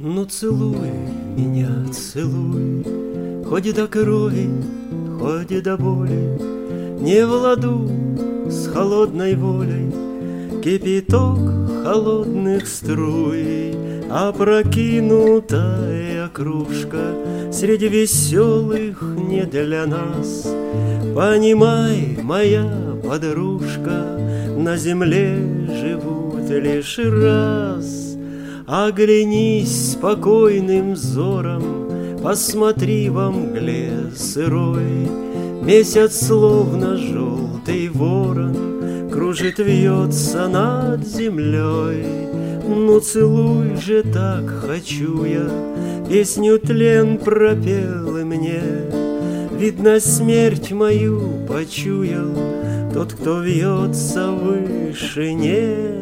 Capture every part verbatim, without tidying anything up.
Ну целуй меня, целуй, хоть до крови, хоть до боли, не в ладу с холодной волей кипяток холодных струй, опрокинутая кружка среди веселых не для нас. Понимай, моя подружка, на земле живут лишь раз. Оглянись спокойным взором, посмотри во мгле сырой. Месяц, словно желтый ворон, кружит, вьется над землей. Ну целуй же, так хочу я, песню тлен пропел и мне. Видно, смерть мою почуял тот, кто вьется в вышине.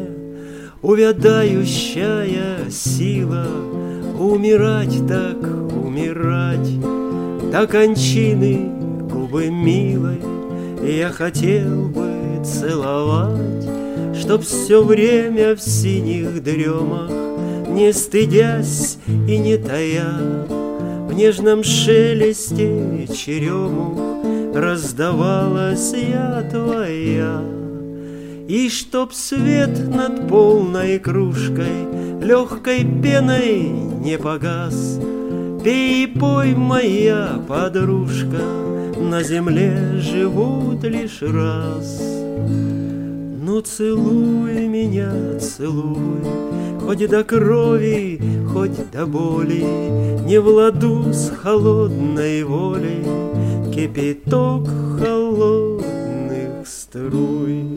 Увядающая сила, умирать так умирать, до кончины губы милой я хотел бы целовать, чтоб все время в синих дремах, не стыдясь и не тая, в нежном шелесте черемух раздавалась я твоя. И чтоб свет над полной кружкой легкой пеной не погас, пей и пой, моя подружка, на земле живут лишь раз. Ну целуй меня, целуй, хоть до крови, хоть до боли, не в ладу с холодной волей кипяток холодных струй.